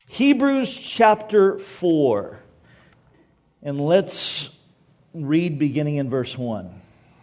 Hebrews chapter 4. And let's read beginning in verse 1.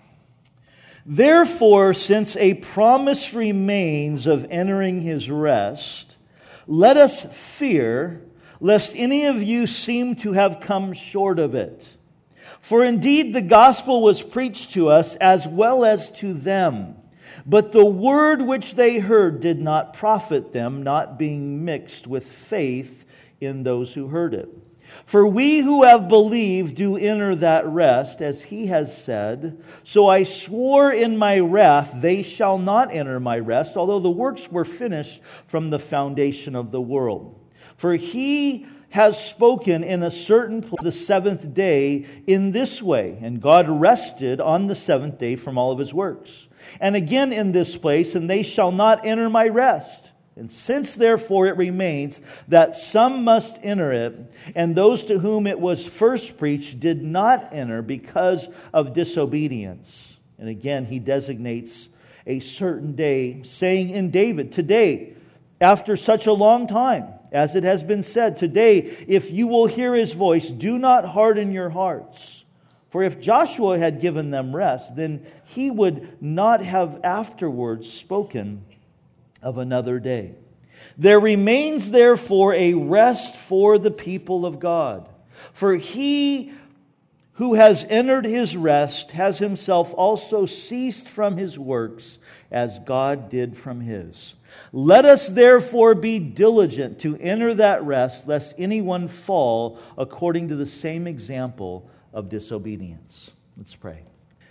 Therefore, since a promise remains of entering His rest, let us fear, lest any of you seem to have come short of it. For indeed the gospel was preached to us as well as to them. But the word which they heard did not profit them, not being mixed with faith in those who heard it. For we who have believed do enter that rest, as He has said, so I swore in my wrath, they shall not enter my rest, although the works were finished from the foundation of the world. For He has spoken in a certain place the seventh day in this way, and God rested on the seventh day from all of His works. And again in this place, and they shall not enter my rest. And since therefore it remains that some must enter it, and those to whom it was first preached did not enter because of disobedience. And again He designates a certain day, saying in David, today, after such a long time, as it has been said, today, if you will hear His voice, do not harden your hearts. For if Joshua had given them rest, then he would not have afterwards spoken of another day. There remains therefore a rest for the people of God. For he who has entered His rest has himself also ceased from his works, as God did from His. Let us therefore be diligent to enter that rest, lest anyone fall according to the same example of disobedience. Let's pray.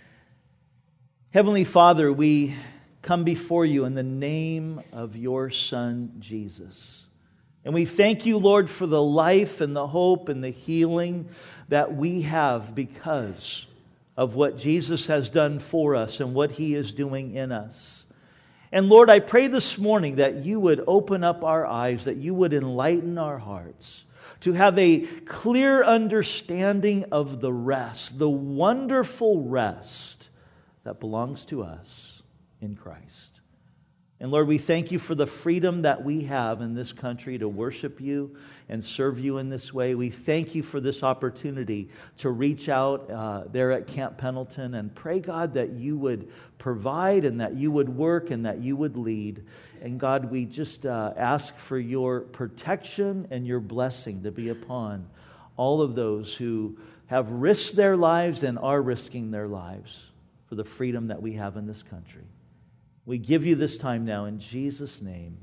Heavenly Father, we come before You in the name of Your Son, Jesus. And we thank You, Lord, for the life and the hope and the healing that we have because of what Jesus has done for us and what He is doing in us. And Lord, I pray this morning that You would open up our eyes, that You would enlighten our hearts, to have a clear understanding of the rest, the wonderful rest that belongs to us in Christ. And Lord, we thank You for the freedom that we have in this country to worship You and serve You in this way. We thank You for this opportunity to reach out there at Camp Pendleton and pray, God, that You would provide and that You would work and that You would lead. And God, we just ask for Your protection and Your blessing to be upon all of those who have risked their lives and are risking their lives for the freedom that we have in this country. We give You this time now in Jesus' name.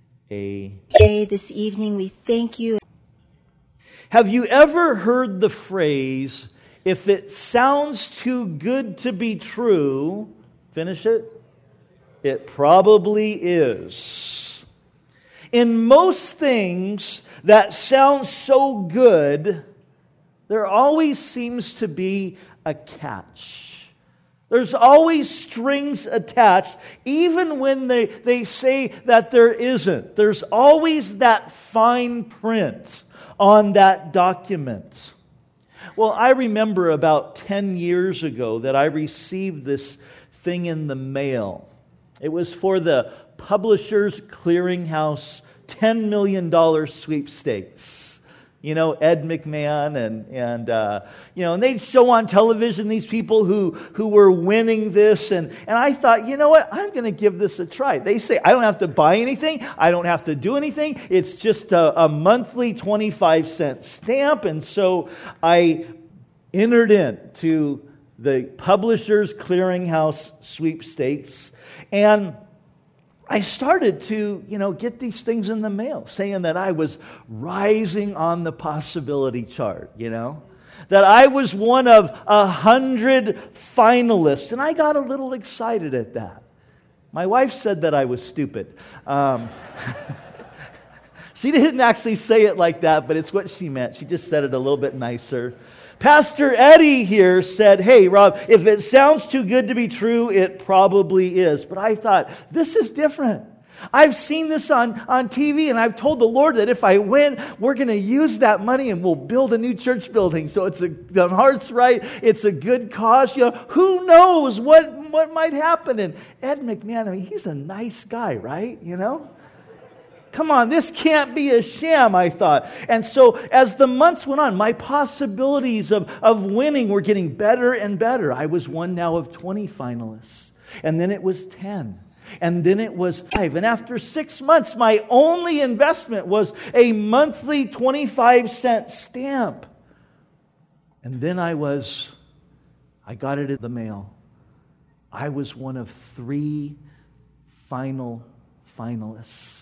This evening we thank You. Have you ever heard the phrase, if it sounds too good to be true, finish it? It probably is. In most things that sound so good, there always seems to be a catch. There's always strings attached, even when they say that there isn't. There's always that fine print on that document. Well, I remember about 10 years ago that I received this thing in the mail. It was for the Publishers Clearinghouse $10 million sweepstakes. You know, Ed McMahon and they'd show on television these people who were winning this. And I thought, you know what, I'm going to give this a try. They say I don't have to buy anything. I don't have to do anything. It's just a monthly 25-cent stamp. And so I entered into the Publishers Clearinghouse sweepstakes. And I started to, get these things in the mail, saying that I was rising on the possibility chart, that I was one of 100 finalists. And I got a little excited at that. My wife said that I was stupid. She didn't actually say it like that, but it's what she meant. She just said it a little bit nicer. Pastor Eddie here said, hey, Rob, if it sounds too good to be true, it probably is. But I thought, this is different. I've seen this on TV, and I've told the Lord that if I win, we're going to use that money and we'll build a new church building. So the heart's right. It's a good cause. Who knows what might happen? And Ed McMahon, he's a nice guy, right? Come on, this can't be a sham, I thought. And so as the months went on, my possibilities of winning were getting better and better. I was one now of 20 finalists. And then it was 10. And then it was 5. And after 6 months, my only investment was a monthly 25-cent stamp. And then I got it in the mail. I was one of 3 final finalists.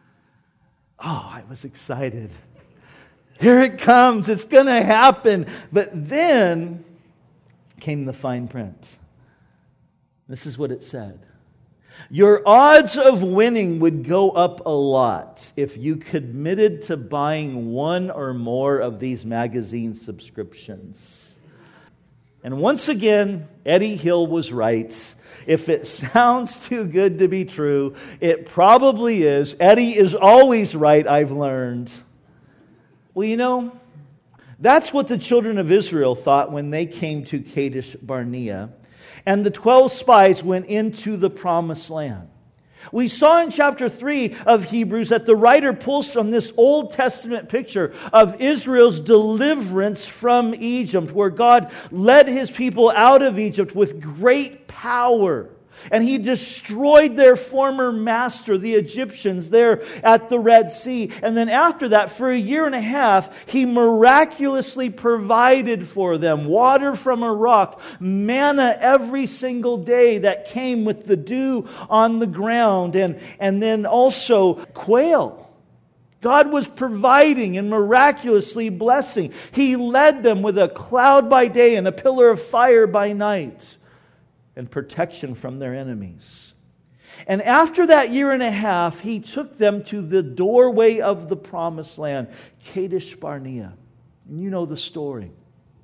Oh, I was excited. Here it comes. It's going to happen. But then came the fine print. This is what it said. Your odds of winning would go up a lot if you committed to buying one or more of these magazine subscriptions. And once again, Eddie Hill was right. If it sounds too good to be true, it probably is. Eddie is always right, I've learned. Well, that's what the children of Israel thought when they came to Kadesh Barnea. And the 12 spies went into the promised land. We saw in chapter 3 of Hebrews that the writer pulls from this Old Testament picture of Israel's deliverance from Egypt, where God led His people out of Egypt with great power. And He destroyed their former master, the Egyptians, there at the Red Sea. And then after that, for 1.5 years, He miraculously provided for them water from a rock, manna every single day that came with the dew on the ground, and then also quail. God was providing and miraculously blessing. He led them with a cloud by day and a pillar of fire by night, and protection from their enemies. And after that 1.5 years, He took them to the doorway of the promised land, Kadesh Barnea. And you know the story.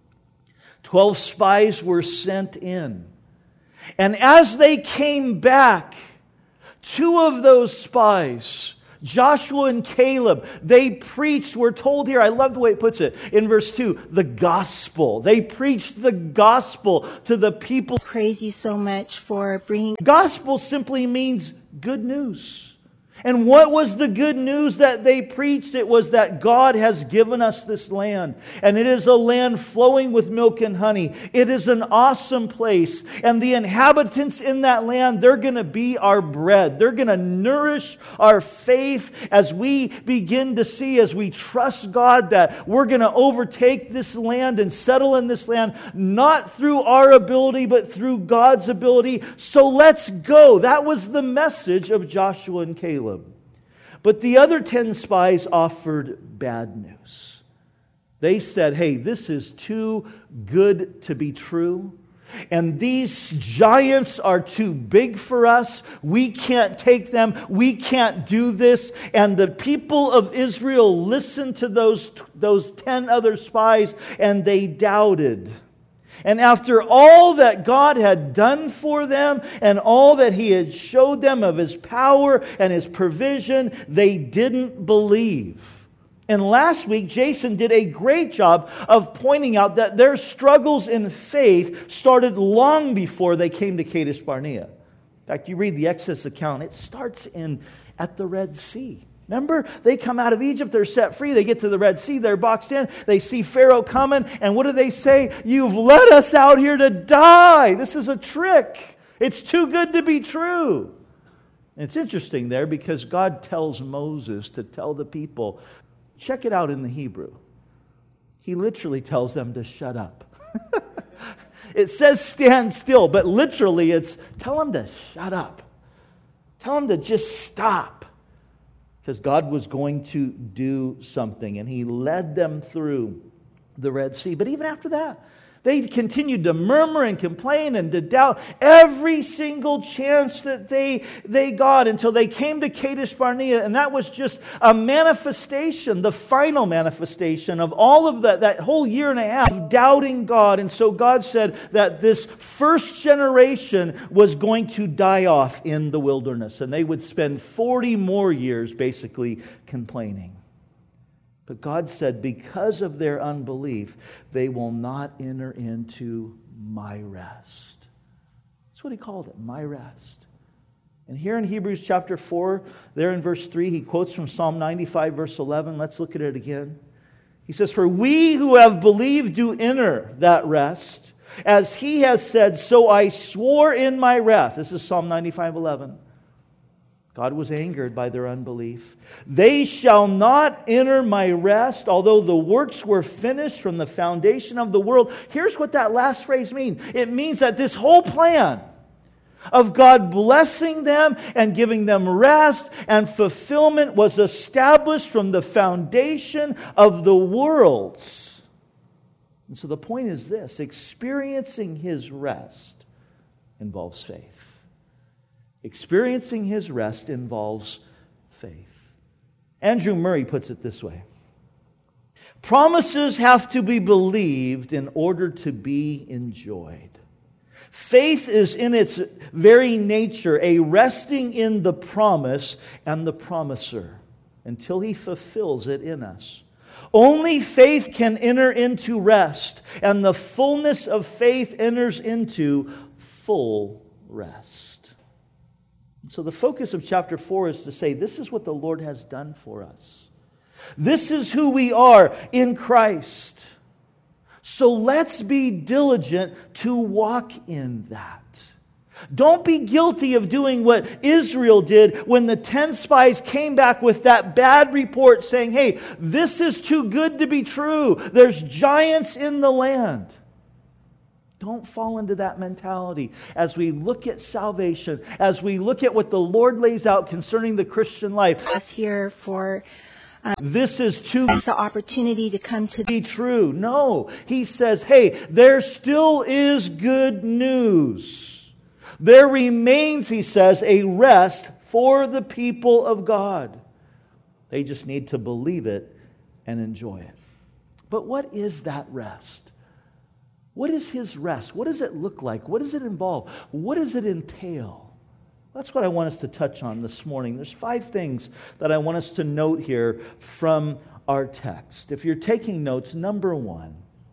12 spies were sent in. And as they came back, 2 of those spies, Joshua and Caleb, they preached, we're told here, I love the way it puts it, in verse 2, the gospel. They preached the gospel to the people. Praise you so much for bringing. Gospel simply means good news. And what was the good news that they preached? It was that God has given us this land. And it is a land flowing with milk and honey. It is an awesome place. And the inhabitants in that land, they're going to be our bread. They're going to nourish our faith as we begin to see, as we trust God, that we're going to overtake this land and settle in this land, not through our ability, but through God's ability. So let's go. That was the message of Joshua and Caleb. But the other 10 spies offered bad news. They said, hey, this is too good to be true. And these giants are too big for us. We can't take them. We can't do this. And the people of Israel listened to those 10 other spies, and they doubted. And after all that God had done for them and all that He had showed them of His power and His provision, they didn't believe. And last week, Jason did a great job of pointing out that their struggles in faith started long before they came to Kadesh Barnea. In fact, you read the Exodus account, it starts at the Red Sea. Remember, they come out of Egypt, they're set free, they get to the Red Sea, they're boxed in, they see Pharaoh coming, and what do they say? You've led us out here to die. This is a trick. It's too good to be true. And it's interesting there because God tells Moses to tell the people, check it out in the Hebrew. He literally tells them to shut up. It says stand still, but literally it's tell them to shut up. Tell them to just stop. Because God was going to do something. And He led them through the Red Sea. But even after that, they continued to murmur and complain and to doubt every single chance that they got until they came to Kadesh Barnea. And that was just a manifestation, the final manifestation of all of that whole 1.5 years of doubting God. And so God said that this first generation was going to die off in the wilderness. And they would spend 40 more years basically complaining. But God said, because of their unbelief, they will not enter into my rest. That's what He called it, my rest. And here in Hebrews chapter 4, there in verse 3, he quotes from Psalm 95, verse 11. Let's look at it again. He says, "For we who have believed do enter that rest. As he has said, so I swore in my wrath." This is Psalm 95:11. God was angered by their unbelief. "They shall not enter my rest, although the works were finished from the foundation of the world." Here's what that last phrase means. It means that this whole plan of God blessing them and giving them rest and fulfillment was established from the foundation of the worlds. And so the point is this: experiencing His rest involves faith. Experiencing His rest involves faith. Andrew Murray puts it this way: promises have to be believed in order to be enjoyed. Faith is in its very nature a resting in the promise and the promiser until He fulfills it in us. Only faith can enter into rest, and the fullness of faith enters into full rest. And so the focus of chapter 4 is to say, this is what the Lord has done for us. This is who we are in Christ. So let's be diligent to walk in that. Don't be guilty of doing what Israel did when the 10 spies came back with that bad report saying, hey, this is too good to be true. There's giants in the land. Don't fall into that mentality as we look at salvation, as we look at what the Lord lays out concerning the Christian life. Us here for this is too the opportunity to come to be true. No, He says, hey, there still is good news. There remains, He says, a rest for the people of God. They just need to believe it and enjoy it. But what is that rest? What is His rest? What does it look like? What does it involve? What does it entail? That's what I want us to touch on this morning. There's 5 things that I want us to note here from our text. If you're taking notes, number 1,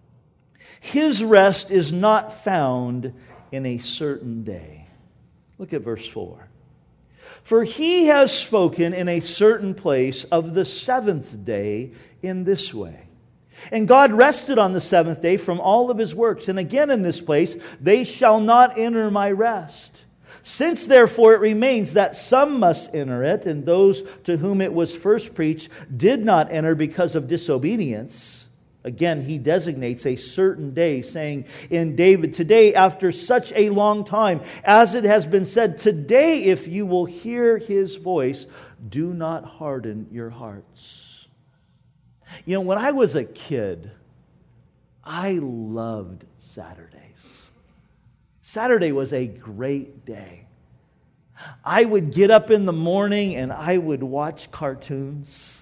His rest is not found in a certain day. Look at verse 4. "For He has spoken in a certain place of the 7th day in this way. And God rested on the 7th day from all of His works. And again in this place, they shall not enter my rest. Since therefore it remains that some must enter it, and those to whom it was first preached did not enter because of disobedience." Again, He designates a certain day, saying in David, "Today, after such a long time, as it has been said, today, if you will hear His voice, do not harden your hearts." You know, when I was a kid, I loved Saturdays. Saturday was a great day. I would get up in the morning and I would watch cartoons.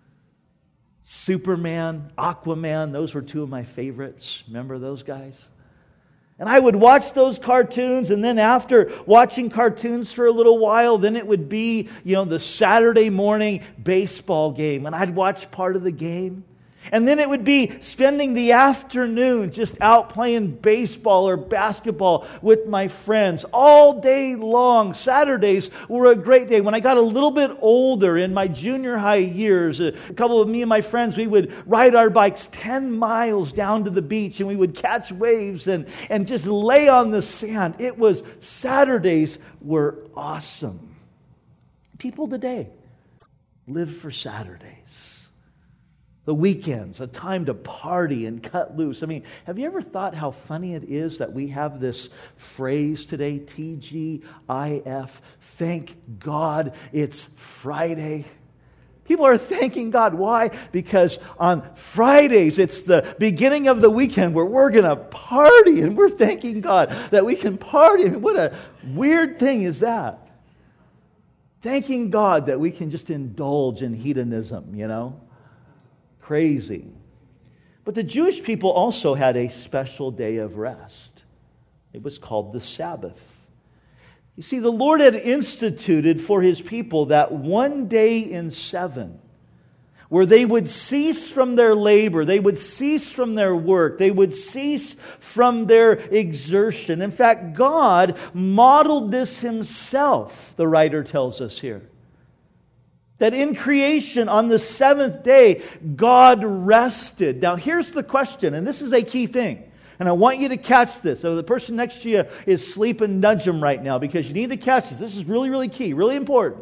Superman, Aquaman, those were 2 of my favorites. Remember those guys? And I would watch those cartoons, and then after watching cartoons for a little while, then it would be, the Saturday morning baseball game, and I'd watch part of the game. And then it would be spending the afternoon just out playing baseball or basketball with my friends all day long. Saturdays were a great day. When I got a little bit older in my junior high years, a couple of me and my friends, we would ride our bikes 10 miles down to the beach, and we would catch waves and just lay on the sand. Saturdays were awesome. People today live for Saturdays. The weekends, a time to party and cut loose. I mean, have you ever thought how funny it is that we have this phrase today, TGIF, thank God it's Friday? People are thanking God. Why? Because on Fridays, it's the beginning of the weekend where we're going to party, and we're thanking God that we can party. I mean, what a weird thing is that? Thanking God that we can just indulge in hedonism, Crazy. But the Jewish people also had a special day of rest. It was called the Sabbath. You see, the Lord had instituted for His people that one day in 7 where they would cease from their labor, they would cease from their work, they would cease from their exertion. In fact, God modeled this Himself, the writer tells us here. That in creation, on the seventh day, God rested. Now here's the question, and this is a key thing. And I want you to catch this. So the person next to you is sleeping, nudge them right now, because you need to catch this. This is really, really key, really important.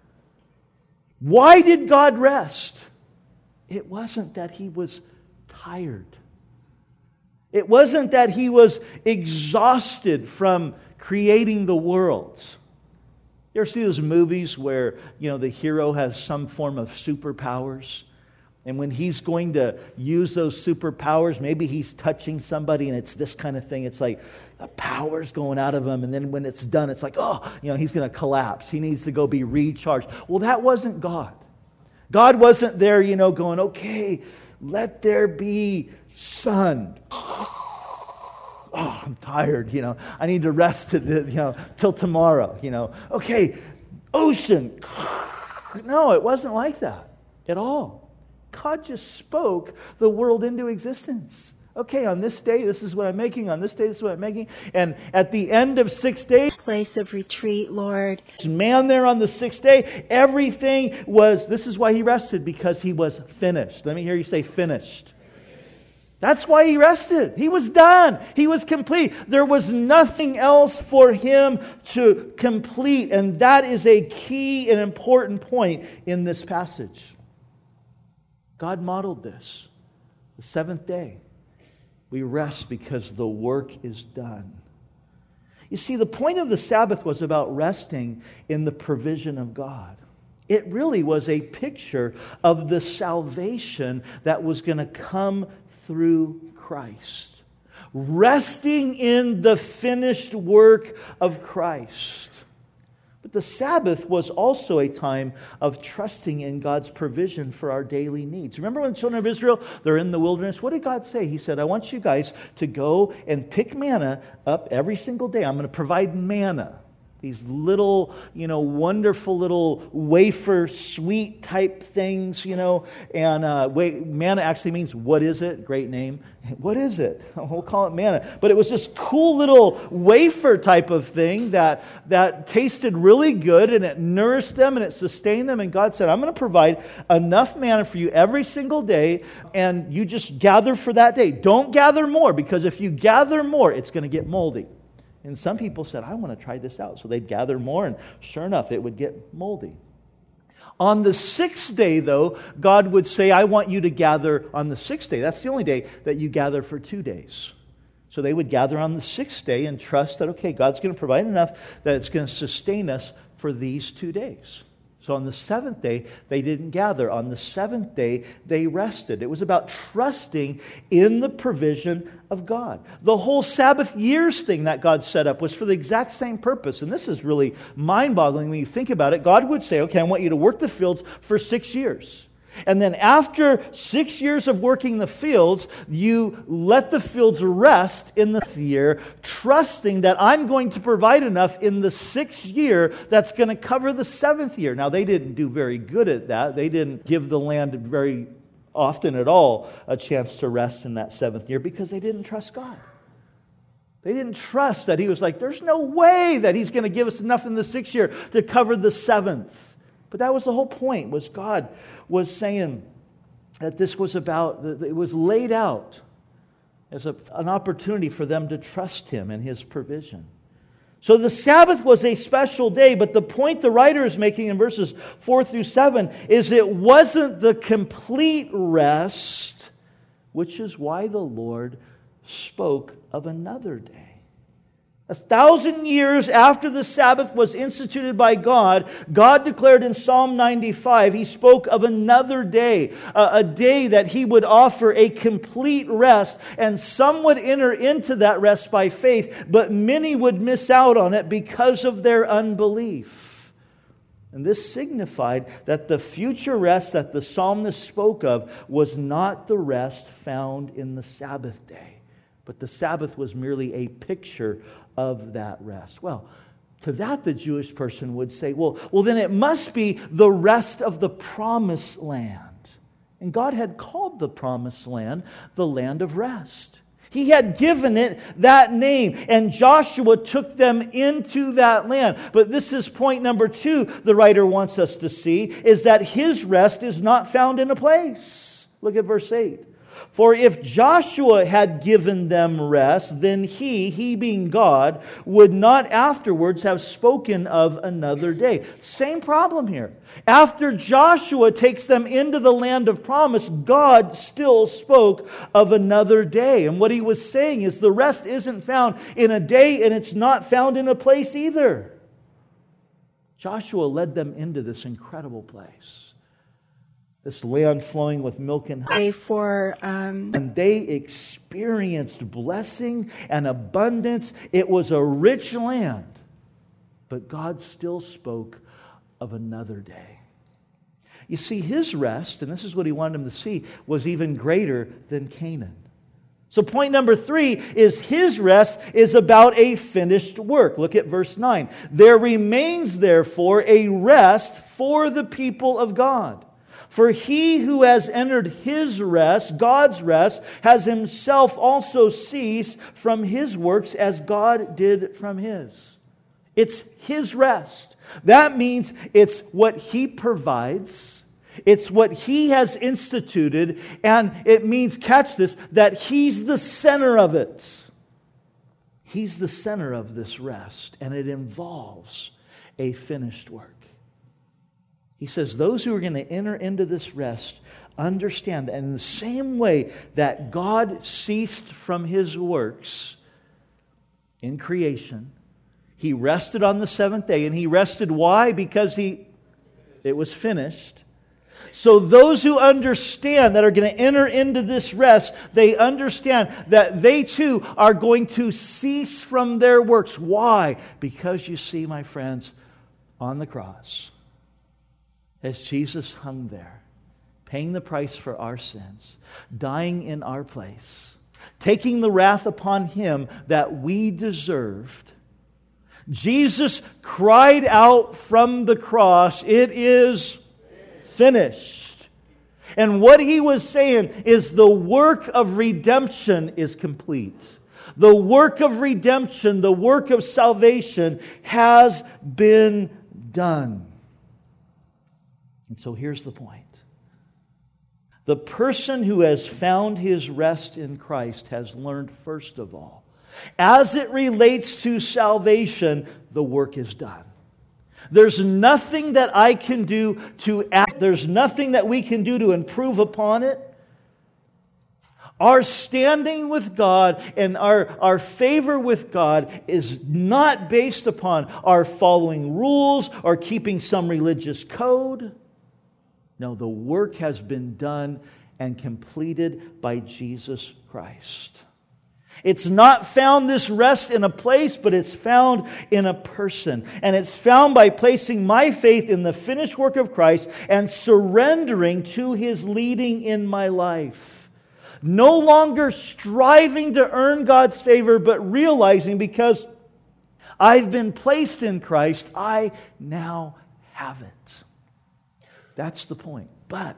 Why did God rest? It wasn't that He was tired. It wasn't that He was exhausted from creating the world. You ever see those movies where, the hero has some form of superpowers? And when he's going to use those superpowers, maybe he's touching somebody and it's this kind of thing. It's like the power's going out of him. And then when it's done, it's like, he's going to collapse. He needs to go be recharged. Well, that wasn't God. God wasn't there, going, okay, let there be sun. I'm tired, I need to rest till tomorrow, Okay, ocean. No, it wasn't like that at all. God just spoke the world into existence. Okay, on this day, this is what I'm making. On this day, this is what I'm making. And at the end of 6 days, place of retreat, Lord. Man, there on the sixth day, everything was, this is why He rested, because He was finished. Let me hear you say finished. That's why He rested. He was done. He was complete. There was nothing else for Him to complete. And that is a key and important point in this passage. God modeled this. The seventh day, we rest because the work is done. You see, the point of the Sabbath was about resting in the provision of God. It really was a picture of the salvation that was going to come through Christ. Resting in the finished work of Christ. But the Sabbath was also a time of trusting in God's provision for our daily needs. Remember when the children of Israel, they're in the wilderness? What did God say? He said, I want you guys to go and pick manna up every single day. I'm going to provide manna. These little, wonderful little wafer sweet type things, and manna actually means, what is it? Great name. What is it? We'll call it manna. But it was this cool little wafer type of thing that tasted really good, and it nourished them and it sustained them. And God said, I'm going to provide enough manna for you every single day, and you just gather for that day. Don't gather more, because if you gather more, it's going to get moldy. And some people said, I want to try this out. So they'd gather more, and sure enough, it would get moldy. On the sixth day, though, God would say, I want you to gather on the sixth day. That's the only day that you gather for 2 days. So they would gather on the sixth day and trust that, okay, God's going to provide enough that it's going to sustain us for these 2 days. So on the seventh day, they didn't gather. On the seventh day, they rested. It was about trusting in the provision of God. The whole Sabbath years thing that God set up was for the exact same purpose. And this is really mind-boggling when you think about it. God would say, okay, I want you to work the fields for 6 years. And then after 6 years of working the fields, you let the fields rest in the year, trusting that I'm going to provide enough in the 6th year that's going to cover the 7th year. Now, they didn't do very good at that. They didn't give the land very often at all a chance to rest in that 7th year because they didn't trust God. They didn't trust that He was like, there's no way that He's going to give us enough in the 6th year to cover the 7th. But that was the whole point, was God was saying that this was about, it was laid out as an opportunity for them to trust Him and His provision. So the Sabbath was a special day, but the point the writer is making in verses 4 through 7 is it wasn't the complete rest, which is why the Lord spoke of another day. 1,000 years after the Sabbath was instituted by God, God declared in Psalm 95, He spoke of another day, a day that He would offer a complete rest, and some would enter into that rest by faith, but many would miss out on it because of their unbelief. And this signified that the future rest that the psalmist spoke of was not the rest found in the Sabbath day, but the Sabbath was merely a picture of that rest. Well, to that the Jewish person would say, well, then it must be the rest of the promised land. And God had called the promised land the land of rest. He had given it that name, and Joshua took them into that land. But this is point number 2 the writer wants us to see, is that His rest is not found in a place. Look at verse 8. For if Joshua had given them rest, then he being God, would not afterwards have spoken of another day. Same problem here. After Joshua takes them into the land of promise, God still spoke of another day. And what He was saying is the rest isn't found in a day, and it's not found in a place either. Joshua led them into this incredible place. This land flowing with milk and honey. And they experienced blessing and abundance. It was a rich land. But God still spoke of another day. You see, His rest, and this is what He wanted them to see, was even greater than Canaan. So point number 3 is His rest is about a finished work. Look at verse 9. There remains therefore a rest for the people of God. For he who has entered His rest, God's rest, has himself also ceased from his works as God did from His. It's His rest. That means it's what He provides. It's what He has instituted. And it means, catch this, that He's the center of it. He's the center of this rest. And it involves a finished work. He says those who are going to enter into this rest understand that in the same way that God ceased from His works in creation, He rested on the seventh day. And He rested why? Because it was finished. So those who understand that are going to enter into this rest, they understand that they too are going to cease from their works. Why? Because you see, my friends, on the cross, as Jesus hung there, paying the price for our sins, dying in our place, taking the wrath upon Him that we deserved, Jesus cried out from the cross, "It is finished." And what He was saying is the work of redemption is complete. The work of redemption, the work of salvation has been done. And so here's the point. The person who has found his rest in Christ has learned, first of all, as it relates to salvation, the work is done. There's nothing that I can do to act. There's nothing that we can do to improve upon it. Our standing with God and our favor with God is not based upon our following rules or keeping some religious code. No, the work has been done and completed by Jesus Christ. It's not found, this rest, in a place, but it's found in a person. And it's found by placing my faith in the finished work of Christ and surrendering to His leading in my life. No longer striving to earn God's favor, but realizing because I've been placed in Christ, I now have it. That's the point. But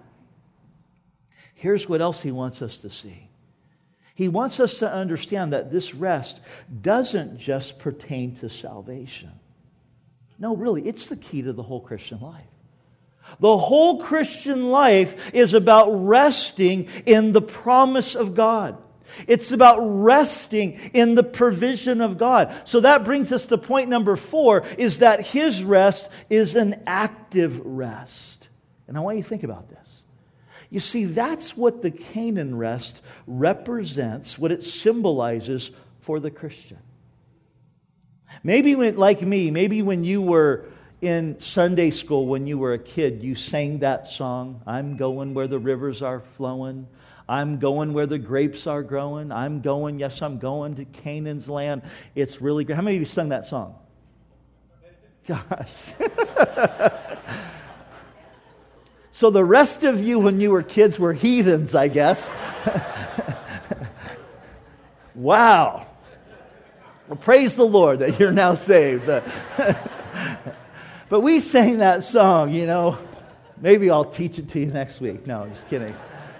here's what else He wants us to see. He wants us to understand that this rest doesn't just pertain to salvation. No, really, it's the key to the whole Christian life. The whole Christian life is about resting in the promise of God. It's about resting in the provision of God. So that brings us to point number 4, is that His rest is an active rest. And I want you to think about this. You see, that's what the Canaan rest represents, what it symbolizes for the Christian. Maybe like me, maybe when you were in Sunday school, when you were a kid, you sang that song, "I'm going where the rivers are flowing. I'm going where the grapes are growing. I'm going to Canaan's land. It's really great." How many of you sung that song? Gosh. So the rest of you when you were kids were heathens, I guess. Wow. Well, praise the Lord that you're now saved. But we sang that song, Maybe I'll teach it to you next week. No, I'm just kidding.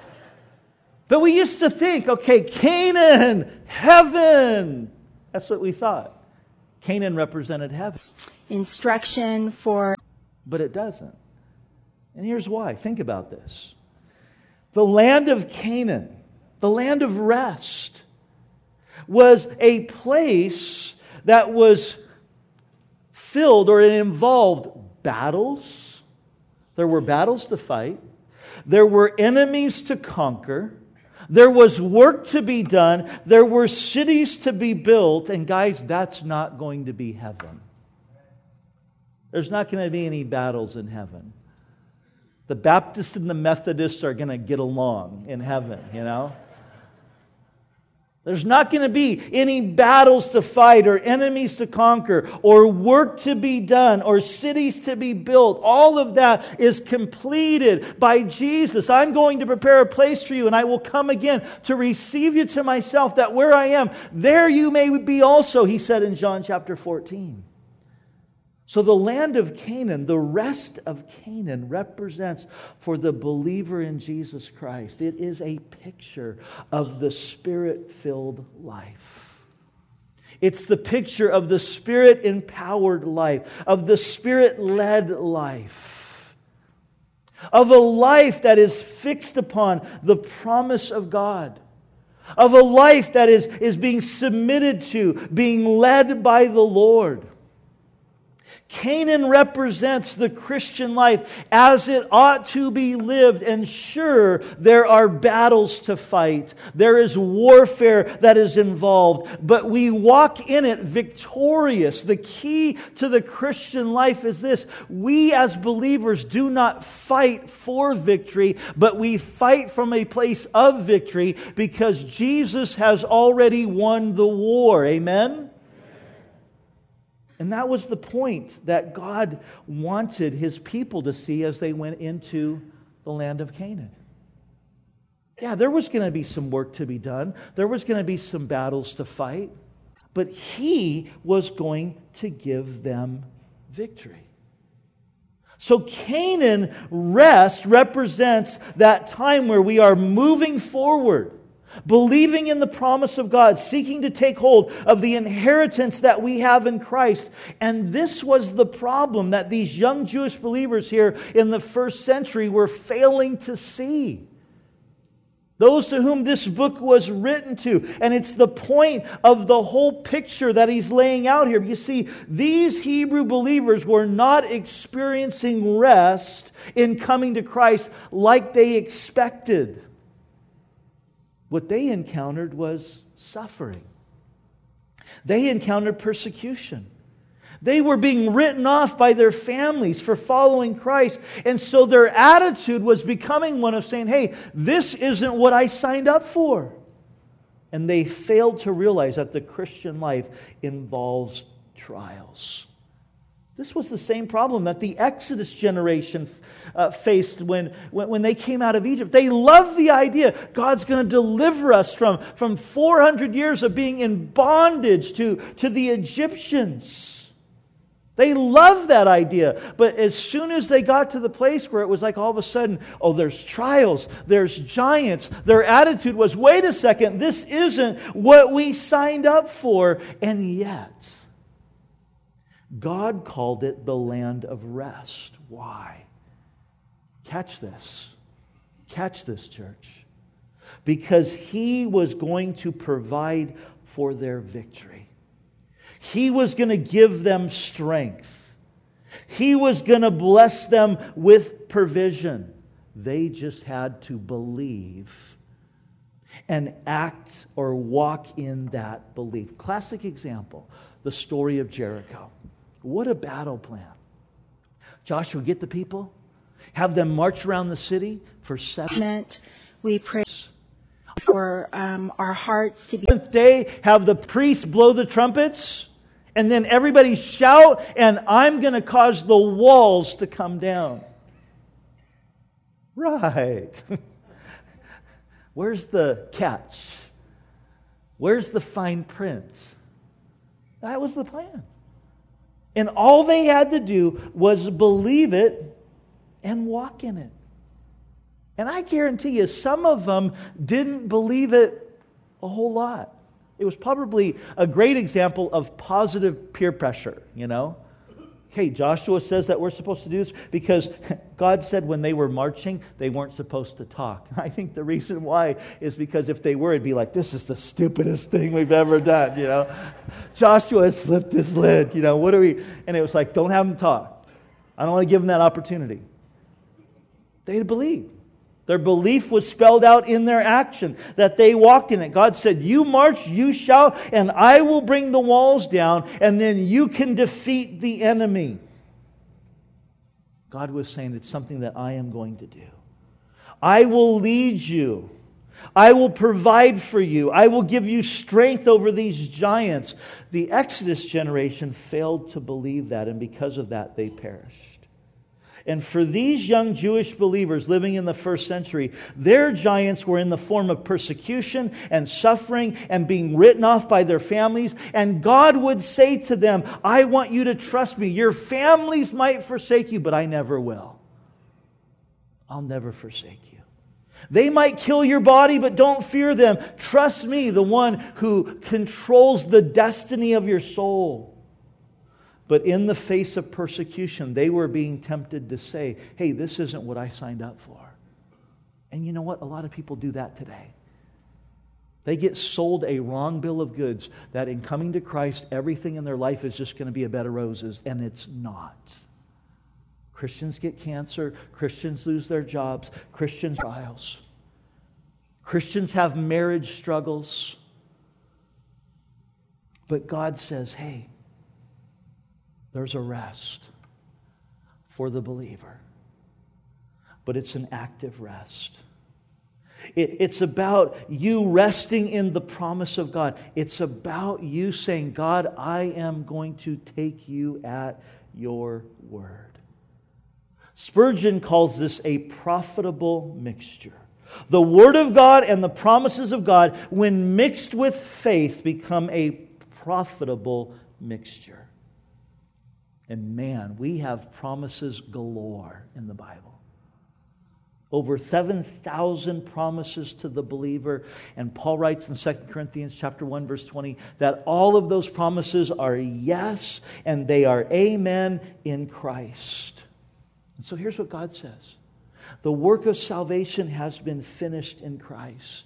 But we used to think, okay, Canaan, heaven. That's what we thought. Canaan represented heaven. Instruction for... But it doesn't. And here's why. Think about this. The land of Canaan, the land of rest, was a place that was filled, or it involved battles. There were battles to fight. There were enemies to conquer. There was work to be done. There were cities to be built. And guys, that's not going to be heaven. There's not going to be any battles in heaven. The Baptists and the Methodists are going to get along in heaven, you know? There's not going to be any battles to fight or enemies to conquer or work to be done or cities to be built. All of that is completed by Jesus. I'm going to prepare a place for you, and I will come again to receive you to myself, that where I am, there you may be also, he said in John chapter 14. So the land of Canaan, the rest of Canaan, represents for the believer in Jesus Christ. It is a picture of the Spirit-filled life. It's the picture of the Spirit-empowered life, of the Spirit-led life, of a life that is fixed upon the promise of God, of a life that is being submitted to, being led by the Lord. Canaan represents the Christian life as it ought to be lived. And sure, there are battles to fight. There is warfare that is involved. But we walk in it victorious. The key to the Christian life is this. We as believers do not fight for victory, but we fight from a place of victory because Jesus has already won the war. Amen? And that was the point that God wanted His people to see as they went into the land of Canaan. Yeah, there was going to be some work to be done. There was going to be some battles to fight. But He was going to give them victory. So Canaan rest represents that time where we are moving forward, believing in the promise of God, seeking to take hold of the inheritance that we have in Christ. And this was the problem that these young Jewish believers here in the first century were failing to see. Those to whom this book was written to. And it's the point of the whole picture that he's laying out here. You see, these Hebrew believers were not experiencing rest in coming to Christ like they expected. What they encountered was suffering. They encountered persecution. They were being written off by their families for following Christ. And so their attitude was becoming one of saying, hey, this isn't what I signed up for. And they failed to realize that the Christian life involves trials. This was the same problem that the Exodus generation faced when they came out of Egypt. They loved the idea God's going to deliver us from 400 years of being in bondage to the Egyptians. They loved that idea. But as soon as they got to the place where it was like all of a sudden, oh, there's trials, there's giants, their attitude was, wait a second, this isn't what we signed up for. And yet, God called it the land of rest. Why? Catch this. Catch this, church. Because He was going to provide for their victory. He was going to give them strength. He was going to bless them with provision. They just had to believe and act or walk in that belief. Classic example, the story of Jericho. What a battle plan. Joshua, get the people, have them march around the city for 7 days. We pray for our hearts to be... 7th day, have the priests blow the trumpets, and then everybody shout, and I'm going to cause the walls to come down. Right. Where's the catch? Where's the fine print? That was the plan. And all they had to do was believe it and walk in it. And I guarantee you, some of them didn't believe it a whole lot. It was probably a great example of positive peer pressure, Okay, Joshua says that we're supposed to do this because God said when they were marching, they weren't supposed to talk. I think the reason why is because if they were, it'd be like, this is the stupidest thing we've ever done, Joshua has flipped his lid, what are we? And it was like, don't have them talk. I don't want to give them that opportunity. They believed. Their belief was spelled out in their action, that they walked in it. God said, you march, you shout, and I will bring the walls down, and then you can defeat the enemy. God was saying, it's something that I am going to do. I will lead you. I will provide for you. I will give you strength over these giants. The Exodus generation failed to believe that, and because of that, they perished. And for these young Jewish believers living in the first century, their giants were in the form of persecution and suffering and being written off by their families. And God would say to them, I want you to trust me. Your families might forsake you, but I never will. I'll never forsake you. They might kill your body, but don't fear them. Trust me, the one who controls the destiny of your soul. But in the face of persecution, they were being tempted to say, hey, this isn't what I signed up for. And you know what? A lot of people do that today. They get sold a wrong bill of goods that in coming to Christ, everything in their life is just going to be a bed of roses, and it's not. Christians get cancer. Christians lose their jobs. Christians trials. Christians have marriage struggles. But God says, hey, there's a rest for the believer. But it's an active rest. It's about you resting in the promise of God. It's about you saying, God, I am going to take you at your word. Spurgeon calls this a profitable mixture. The Word of God and the promises of God, when mixed with faith, become a profitable mixture. And man, we have promises galore in the Bible. Over 7,000 promises to the believer. And Paul writes in 2 Corinthians chapter 1, verse 20, that all of those promises are yes, and they are amen in Christ. And so here's what God says. The work of salvation has been finished in Christ.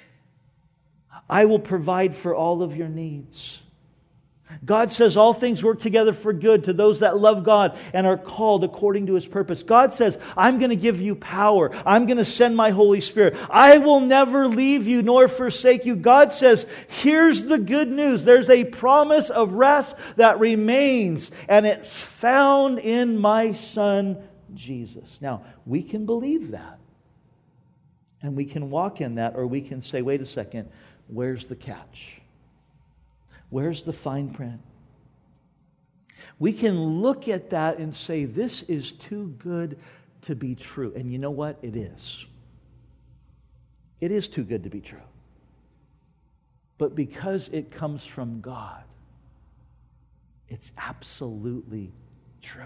I will provide for all of your needs. God says all things work together for good to those that love God and are called according to His purpose. God says, I'm going to give you power. I'm going to send my Holy Spirit. I will never leave you nor forsake you. God says, here's the good news. There's a promise of rest that remains, and it's found in my Son, Jesus. Now, we can believe that, and we can walk in that, or we can say, wait a second, where's the catch? Where's the fine print? We can look at that and say, this is too good to be true. And you know what? It is. It is too good to be true. But because it comes from God, it's absolutely true.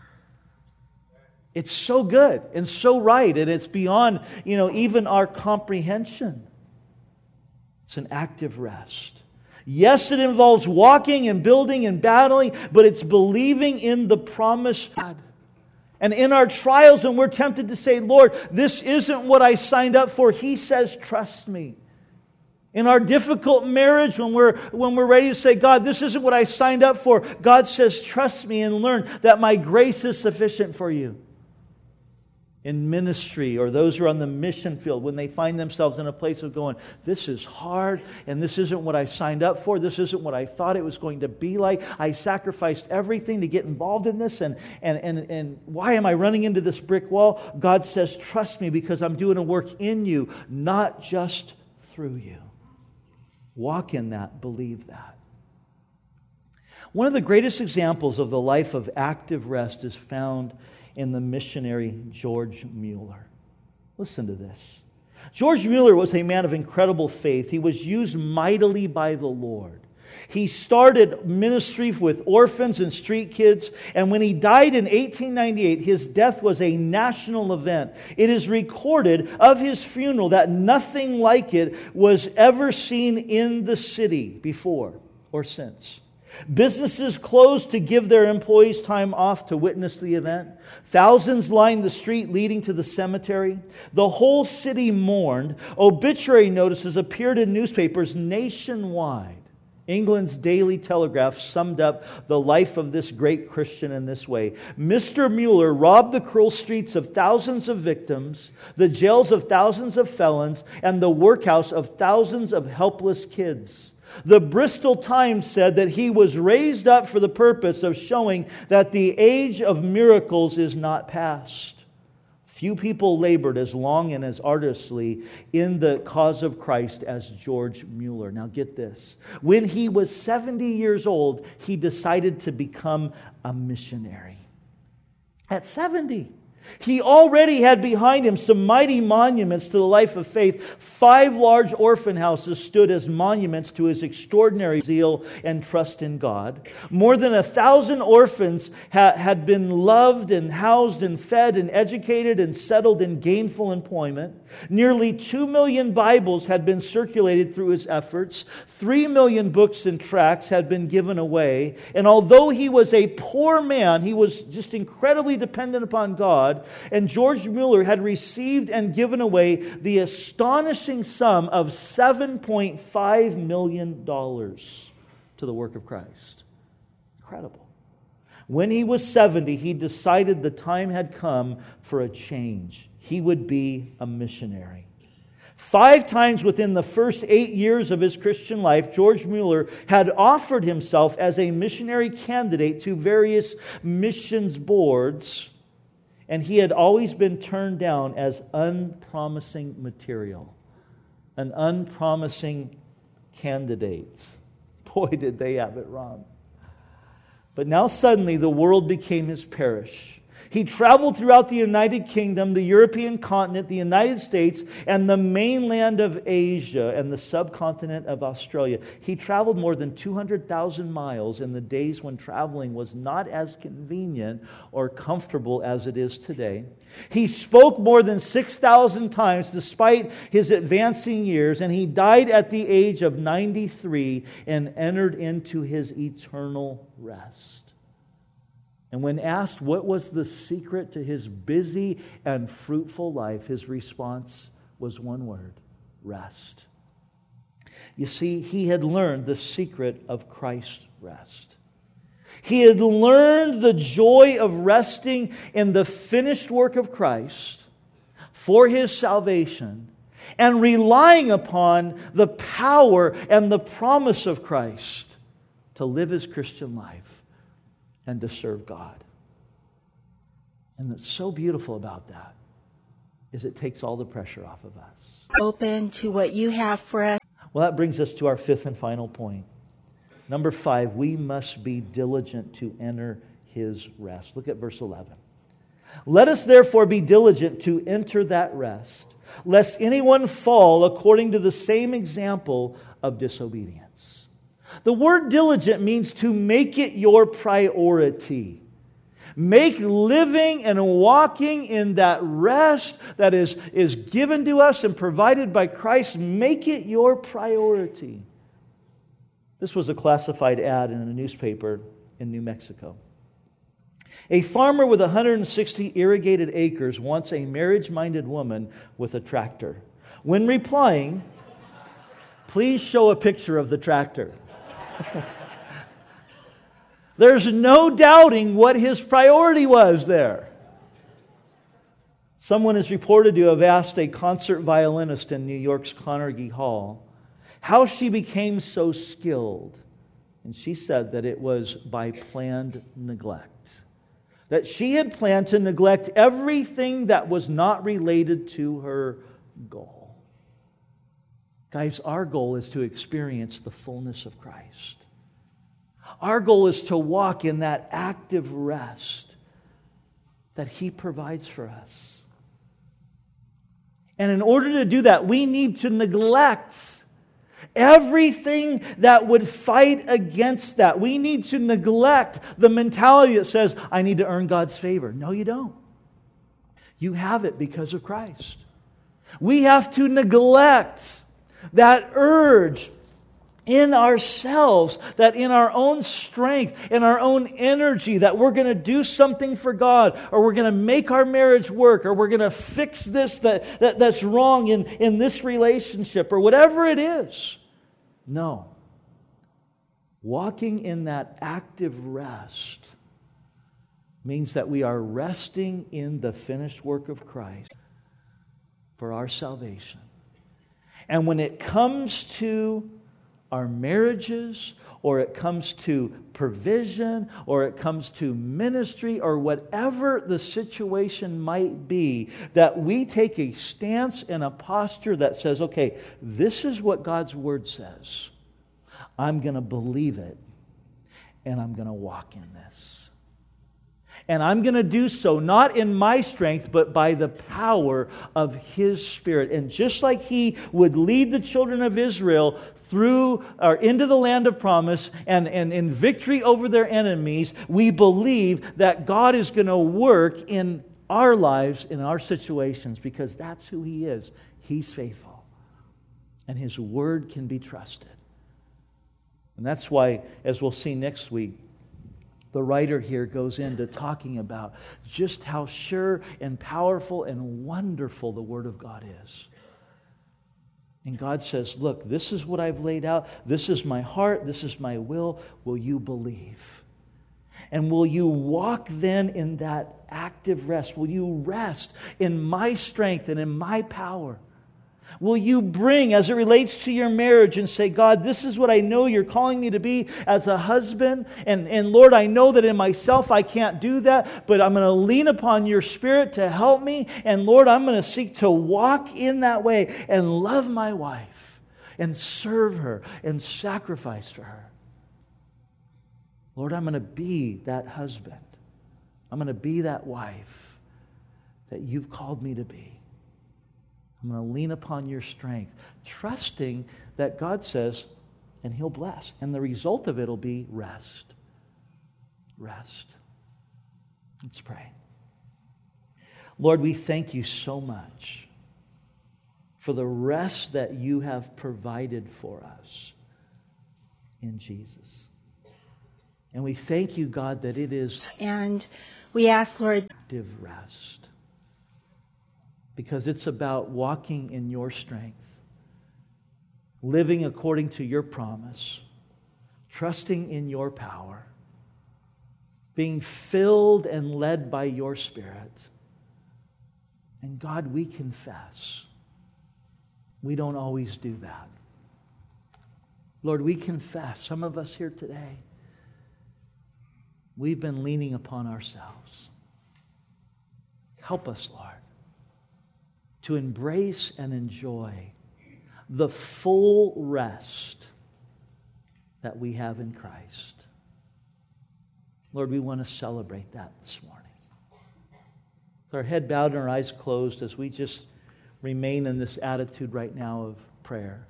It's so good and so right, and it's beyond, even our comprehension. It's an active rest. Yes, it involves walking and building and battling, but it's believing in the promise of God. And in our trials, when we're tempted to say, Lord, this isn't what I signed up for, He says, trust me. In our difficult marriage, when we're ready to say, God, this isn't what I signed up for, God says, trust me and learn that my grace is sufficient for you. In ministry, or those who are on the mission field, when they find themselves in a place of going, this is hard, and this isn't what I signed up for, this isn't what I thought it was going to be like, I sacrificed everything to get involved in this, and why am I running into this brick wall? God says, trust me, because I'm doing a work in you, not just through you. Walk in that, believe that. One of the greatest examples of the life of active rest is found in the missionary George Mueller. Listen to this. George Mueller was a man of incredible faith. He was used mightily by the Lord. He started ministry with orphans and street kids, and when he died in 1898, his death was a national event. It is recorded of his funeral that nothing like it was ever seen in the city before or since. Businesses closed to give their employees time off to witness the event. Thousands lined the street leading to the cemetery. The whole city mourned. Obituary notices appeared in newspapers nationwide. England's Daily Telegraph summed up the life of this great Christian in this way. Mr. Mueller robbed the cruel streets of thousands of victims, the jails of thousands of felons, and the workhouse of thousands of helpless kids. The Bristol Times said that he was raised up for the purpose of showing that the age of miracles is not past. Few people labored as long and as arduously in the cause of Christ as George Mueller. Now get this. When he was 70 years old, he decided to become a missionary. At 70. He already had behind him some mighty monuments to the life of faith. 5 large orphan houses stood as monuments to his extraordinary zeal and trust in God. More than 1,000 orphans had been loved and housed and fed and educated and settled in gainful employment. Nearly 2 million Bibles had been circulated through his efforts. 3 million books and tracts had been given away. And although he was a poor man, he was just incredibly dependent upon God. And George Mueller had received and given away the astonishing sum of $7.5 million to the work of Christ. Incredible. When he was 70, he decided the time had come for a change. He would be a missionary. 5 times within the first 8 years of his Christian life, George Mueller had offered himself as a missionary candidate to various missions boards, and he had always been turned down as unpromising material, an unpromising candidate. Boy, did they have it wrong. But now suddenly the world became his parish. He traveled throughout the United Kingdom, the European continent, the United States, and the mainland of Asia and the subcontinent of Australia. He traveled more than 200,000 miles in the days when traveling was not as convenient or comfortable as it is today. He spoke more than 6,000 times despite his advancing years, and he died at the age of 93 and entered into his eternal rest. And when asked what was the secret to his busy and fruitful life, his response was one word: rest. You see, he had learned the secret of Christ's rest. He had learned the joy of resting in the finished work of Christ for his salvation and relying upon the power and the promise of Christ to live his Christian life and to serve God. And what's so beautiful about that is it takes all the pressure off of us. Open to what you have for us. Well, that brings us to our 5th and final point. Number 5, we must be diligent to enter his rest. Look at verse 11. Let us therefore be diligent to enter that rest, lest anyone fall according to the same example of disobedience. The word diligent means to make it your priority. Make living and walking in that rest that is given to us and provided by Christ, make it your priority. This was a classified ad in a newspaper in New Mexico. A farmer with 160 irrigated acres wants a marriage-minded woman with a tractor. When replying, please show a picture of the tractor. There's no doubting what his priority was there. Someone is reported to have asked a concert violinist in New York's Carnegie Hall how she became so skilled. And she said that it was by planned neglect. That she had planned to neglect everything that was not related to her goal. Guys, our goal is to experience the fullness of Christ. Our goal is to walk in that active rest that He provides for us. And in order to do that, we need to neglect everything that would fight against that. We need to neglect the mentality that says, I need to earn God's favor. No, you don't. You have it because of Christ. We have to neglect that urge in ourselves, that in our own strength, in our own energy, that we're going to do something for God, or we're going to make our marriage work, or we're going to fix this that's wrong in this relationship, or whatever it is. No. Walking in that active rest means that we are resting in the finished work of Christ for our salvation. And when it comes to our marriages, or it comes to provision, or it comes to ministry, or whatever the situation might be, that we take a stance and a posture that says, okay, this is what God's Word says. I'm going to believe it, and I'm going to walk in this. And I'm going to do so not in my strength, but by the power of His Spirit. And just like He would lead the children of Israel through or into the land of promise and in victory over their enemies, we believe that God is going to work in our lives, in our situations, because that's who He is. He's faithful. And His Word can be trusted. And that's why, as we'll see next week, the writer here goes into talking about just how sure and powerful and wonderful the Word of God is. And God says, look, this is what I've laid out. This is my heart. This is my will. Will you believe? And will you walk then in that active rest? Will you rest in my strength and in my power? Will you bring, as it relates to your marriage, and say, God, this is what I know you're calling me to be as a husband. And Lord, I know that in myself I can't do that, but I'm going to lean upon your Spirit to help me. And Lord, I'm going to seek to walk in that way and love my wife and serve her and sacrifice for her. Lord, I'm going to be that husband. I'm going to be that wife that you've called me to be. I'm going to lean upon your strength, trusting that God says, and He'll bless. And the result of it will be rest. Rest. Let's pray. Lord, we thank you so much for the rest that you have provided for us in Jesus. And we thank you, God, that it is And we ask, Lord, active rest. Because it's about walking in your strength, living according to your promise, trusting in your power, being filled and led by your Spirit. And God, we confess, we don't always do that. Lord, we confess, some of us here today, we've been leaning upon ourselves. Help us, Lord, to embrace and enjoy the full rest that we have in Christ. Lord, we want to celebrate that this morning. With our head bowed and our eyes closed as we just remain in this attitude right now of prayer.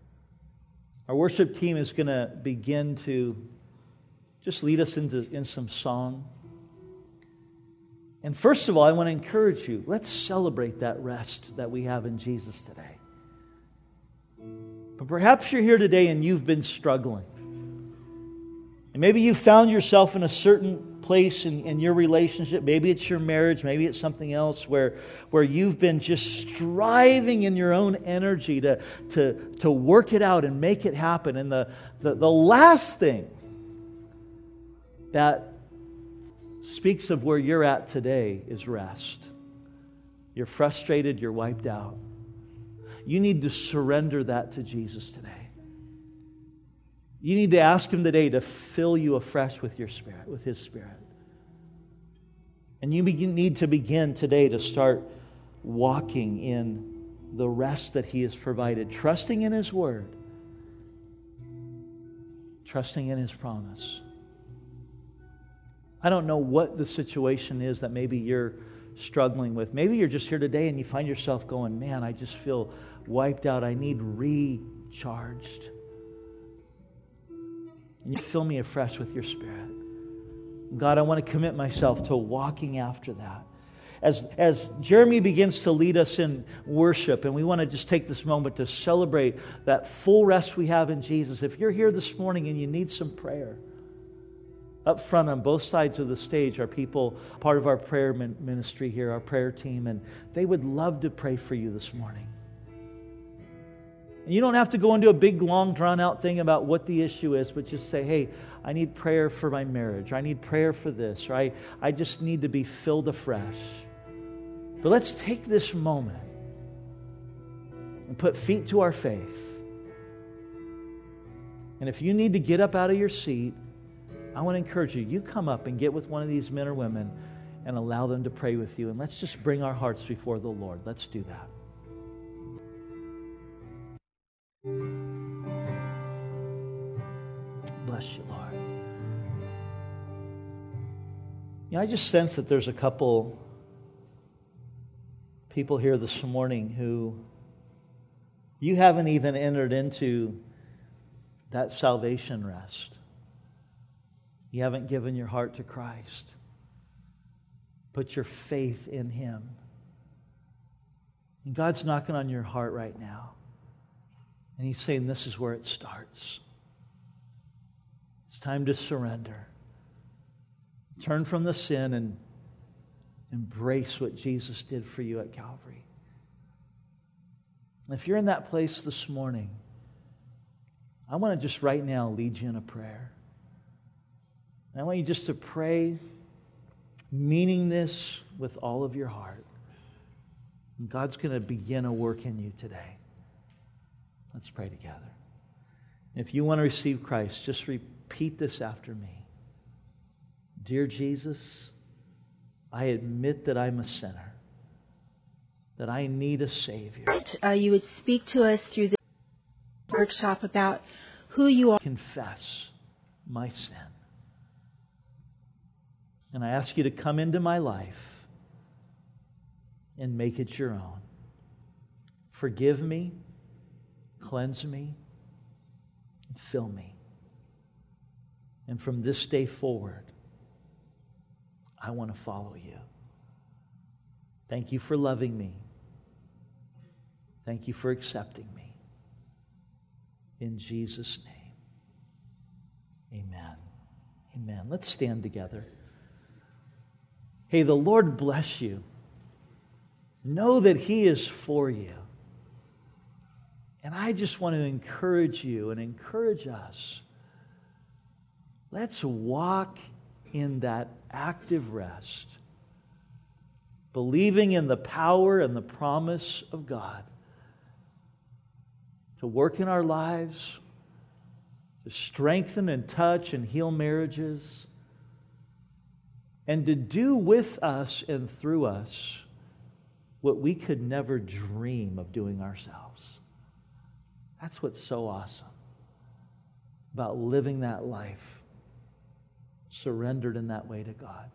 Our worship team is going to begin to just lead us in some song. And first of all, I want to encourage you, let's celebrate that rest that we have in Jesus today. But perhaps you're here today and you've been struggling. And maybe you found yourself in a certain place in your relationship. Maybe it's your marriage. Maybe it's something else where you've been just striving in your own energy to work it out and make it happen. And the last thing that speaks of where you're at today is rest. You're frustrated, you're wiped out. You need to surrender that to Jesus today. You need to ask Him today to fill you afresh with your Spirit, with His Spirit. And you need to begin today to start walking in the rest that He has provided, trusting in His Word, trusting in His promise. I don't know what the situation is that maybe you're struggling with. Maybe you're just here today and you find yourself going, man, I just feel wiped out. I need charged. And you fill me afresh with your Spirit. God, I want to commit myself to walking after that. As Jeremy begins to lead us in worship, and we want to just take this moment to celebrate that full rest we have in Jesus. If you're here this morning and you need some prayer, up front on both sides of the stage are people, part of our prayer ministry here, our prayer team, and they would love to pray for you this morning. And you don't have to go into a big, long, drawn-out thing about what the issue is, but just say, hey, I need prayer for my marriage, or I need prayer for this, or I just need to be filled afresh. But let's take this moment and put feet to our faith. And if you need to get up out of your seat, I want to encourage you, you come up and get with one of these men or women and allow them to pray with you. And let's just bring our hearts before the Lord. Let's do that. Bless you, Lord. I just sense that there's a couple people here this morning who you haven't even entered into that salvation rest. You haven't given your heart to Christ. Put your faith in Him. And God's knocking on your heart right now. And He's saying this is where it starts. It's time to surrender. Turn from the sin and embrace what Jesus did for you at Calvary. And if you're in that place this morning, I want to just right now lead you in a prayer. And I want you just to pray, meaning this with all of your heart. And God's going to begin a work in you today. Let's pray together. If you want to receive Christ, just repeat this after me. Dear Jesus, I admit that I'm a sinner, that I need a Savior. You would speak to us through this workshop about who you are. Confess my sin. And I ask you to come into my life and make it your own. Forgive me, cleanse me, and fill me. And from this day forward, I want to follow you. Thank you for loving me. Thank you for accepting me. In Jesus' name, amen. Amen. Let's stand together. Hey, the Lord bless you. Know that He is for you. And I just want to encourage you and encourage us. Let's walk in that active rest, believing in the power and the promise of God to work in our lives, to strengthen and touch and heal marriages, and to do with us and through us what we could never dream of doing ourselves. That's what's so awesome about living that life, surrendered in that way to God.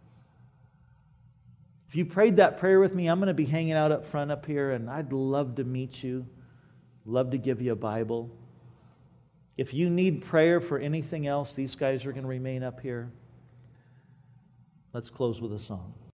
If you prayed that prayer with me, I'm going to be hanging out up front up here, and I'd love to meet you, love to give you a Bible. If you need prayer for anything else, these guys are going to remain up here. Let's close with a song.